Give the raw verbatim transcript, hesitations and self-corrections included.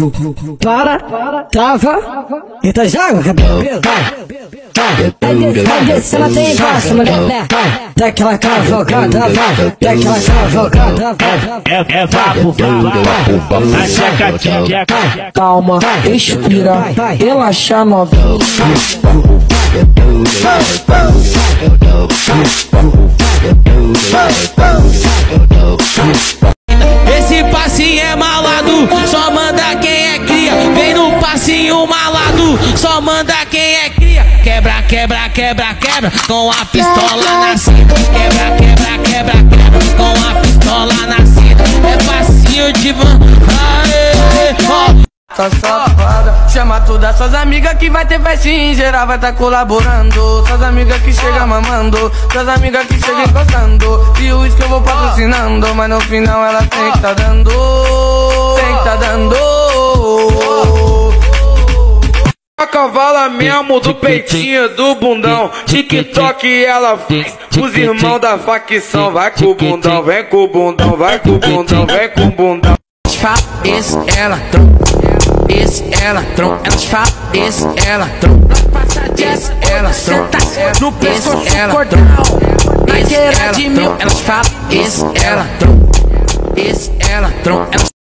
para, trava, entra já, cabelo, vai, vai, vai descendo até embaixo, mulher, né? Dá aquela cavalgada, vai, dá aquela cavalgada, vai. É, é vapo, vapo, na checa, checa. Calma, respira, relaxa novinho. Esse passinho é malado, só manda quem é cria. Vem no passinho malado, só manda quem é cria. Quebra, quebra, quebra, quebra, com a pistola na cinta. Quebra, quebra, quebra, quebra, com a pistola na cinta. É passinho de van. Aê, ó. Tá safada, chama todas suas amigas que vai ter festinha em geral, vai tá colaborando. Suas amigas que chegam mamando, suas amigas que chegam encostando. E o uísque eu vou patrocinando, mas no final ela tem que tá dando, tem que tá dando. A cavala mesmo do peitinho do bundão, TikTok ela faz, os irmãos da facção. Vai com o bundão, vem com o bundão, vai com o bundão, vem com o bundão. Esse ela trompa, esse ela trompa, elas falam, esse ela trompa, esse ela trompa, no pescoço ela trompa, esse ela trompa, elas falam, esse ela trompa, esse ela trompa.